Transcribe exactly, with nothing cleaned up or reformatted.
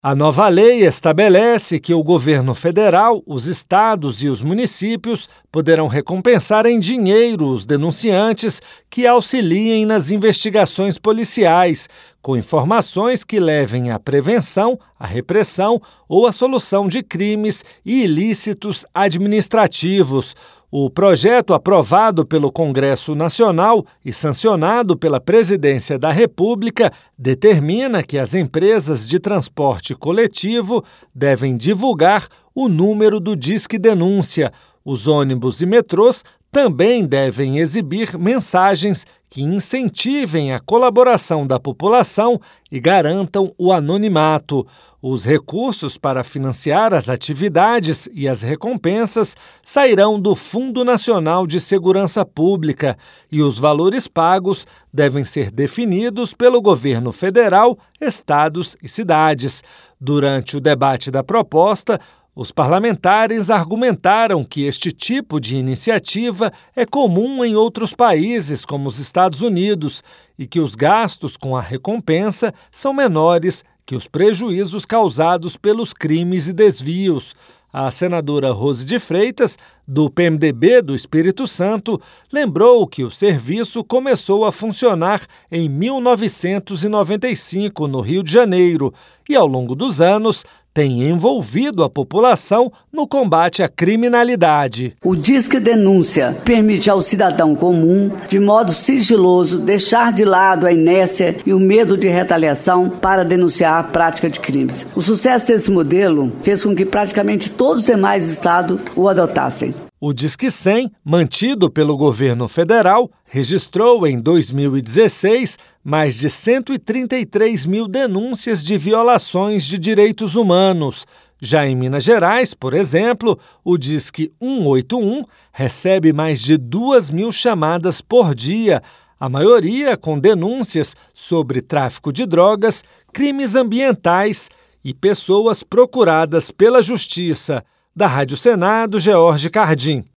A nova lei estabelece que o governo federal, os estados e os municípios poderão recompensar em dinheiro os denunciantes que auxiliem nas investigações policiais, com informações que levem à prevenção, à repressão ou à solução de crimes e ilícitos administrativos. O projeto, aprovado pelo Congresso Nacional e sancionado pela Presidência da República, determina que as empresas de transporte coletivo devem divulgar o número do Disque Denúncia. Os ônibus e metrôs também devem exibir mensagens que incentivem a colaboração da população e garantam o anonimato. Os recursos para financiar as atividades e as recompensas sairão do Fundo Nacional de Segurança Pública e os valores pagos devem ser definidos pelo governo federal, estados e cidades. Durante o debate da proposta, os parlamentares argumentaram que este tipo de iniciativa é comum em outros países, como os Estados Unidos, e que os gastos com a recompensa são menores que os prejuízos causados pelos crimes e desvios. A senadora Rose de Freitas, do P M D B do Espírito Santo, lembrou que o serviço começou a funcionar em mil novecentos e noventa e cinco, no Rio de Janeiro, e ao longo dos anos tem envolvido a população no combate à criminalidade. O Disque Denúncia permite ao cidadão comum, de modo sigiloso, deixar de lado a inércia e o medo de retaliação para denunciar a prática de crimes. O sucesso desse modelo fez com que praticamente todos os demais estados o adotassem. O Disque cem, mantido pelo governo federal, registrou em dois mil e dezesseis mais de cento e trinta e três mil denúncias de violações de direitos humanos. Já em Minas Gerais, por exemplo, o Disque cento e oitenta e um recebe mais de duas mil chamadas por dia, a maioria com denúncias sobre tráfico de drogas, crimes ambientais e pessoas procuradas pela Justiça. Da Rádio Senado, George Cardim.